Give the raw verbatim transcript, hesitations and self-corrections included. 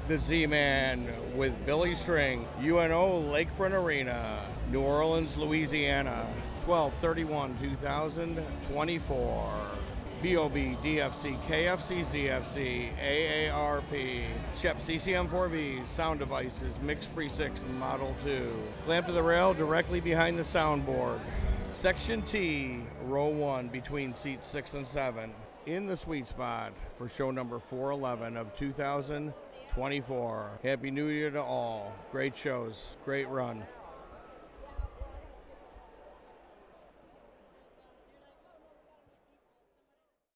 The Z-Man with Billy String, U N O Lakefront Arena, New Orleans, Louisiana, twelve thirty-one twenty twenty-four. B O B, D F C, K F C, Z F C, A A R P, Shep C C M four Vs, Sound Devices, Mix Pre six Model two. Clamp to the rail directly behind the soundboard. Section T, row one, between seats six and seven. In the sweet spot for show number four eleven of two thousand twenty-four. Happy New Year to all. Great shows. Great run.